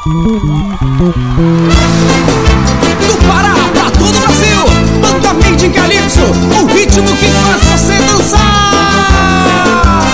Do Pará pra todo o Brasil, Banda Made in Calypso, o ritmo que faz você dançar.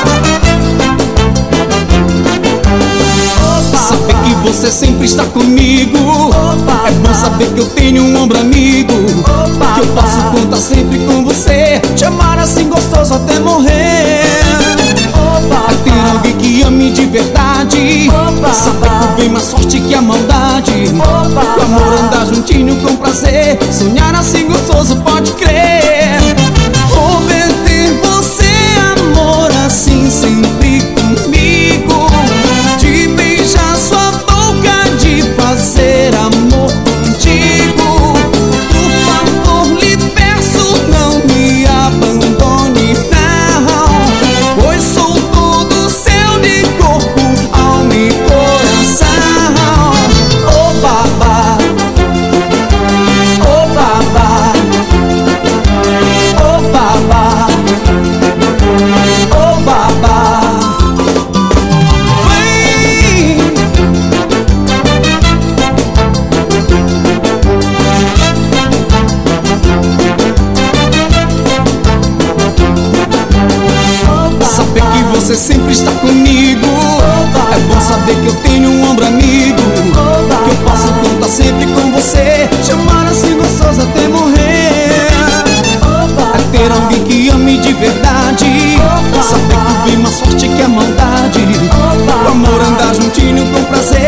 Saber que você sempre está comigo, é bom saber que eu tenho um ombro amigo, que eu posso contar sempre com você, te amar assim gostoso até morrer. Ter alguém que ame de verdade, saber que o bem mais forte que a maldade, o amor andar juntinho com prazer, sonhar assim gostoso, pode crer. Vou ver ter você, amor, assim sempre comigo, de beijar sua boca, de fazer amor contigo. Por favor, lhe peço, não me abandone não, pois sou todo seu de corpo, alma e coração. Oh babá, oh babá, oh babá, oh babá. Vem. Saber que você sempre está comigo, é bom saber que eu tenho um ombro amigo, que eu posso contar sempre com você, te amar assim gostoso até morrer. É ter alguém que ame de verdade, saber que o bem mais forte que a maldade, o amor andar juntinho com prazer,